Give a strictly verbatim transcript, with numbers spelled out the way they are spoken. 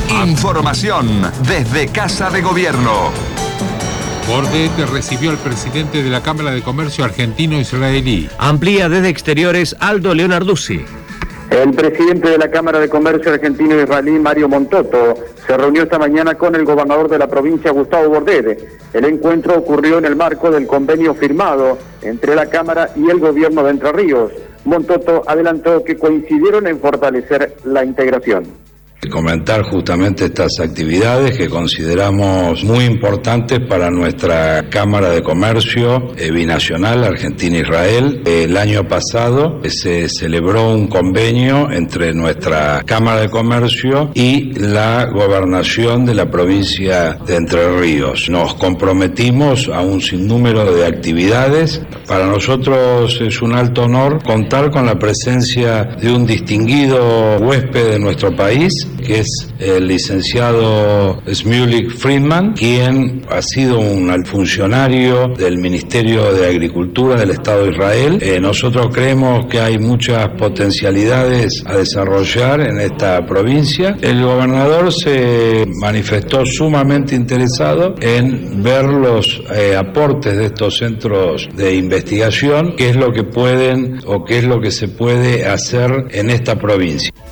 Información desde Casa de Gobierno. Bordet recibió al presidente de la Cámara de Comercio argentino-israelí. Amplía desde Exteriores Aldo Leonarduzzi. El presidente de la Cámara de Comercio argentino-israelí, Mario Montoto, se reunió esta mañana con el gobernador de la provincia, Gustavo Bordet. El encuentro ocurrió en el marco del convenio firmado entre la Cámara y el gobierno de Entre Ríos. Montoto adelantó que coincidieron en fortalecer la integración. Comentar justamente estas actividades que consideramos muy importantes para nuestra Cámara de Comercio eh, binacional Argentina-Israel. El año pasado eh, se celebró un convenio entre nuestra Cámara de Comercio y la gobernación de la provincia de Entre Ríos. Nos comprometimos a un sinnúmero de actividades. Para nosotros es un alto honor contar con la presencia de un distinguido huésped de nuestro país, que es el licenciado Shmulik Friedman, quien ha sido un funcionario del Ministerio de Agricultura del Estado de Israel. Eh, nosotros creemos que hay muchas potencialidades a desarrollar en esta provincia. El gobernador se manifestó sumamente interesado en ver los eh, aportes de estos centros de investigación, qué es lo que pueden o qué es lo que se puede hacer en esta provincia.